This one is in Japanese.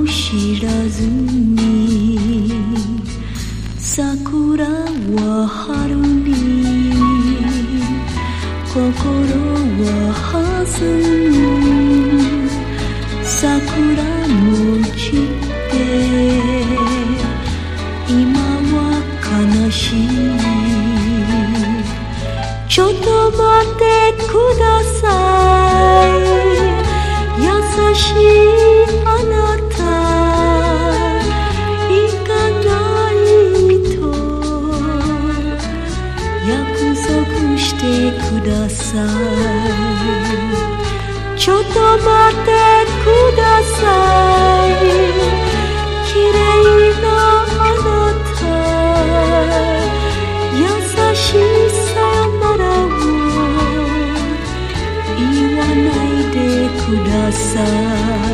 知らずに桜は春に心は弾む桜も散って今は悲しいちょっと待ってください優しいあなた行かないと約束してくださいちょっと待ってください綺麗なあなた優しいさよならを言わないでください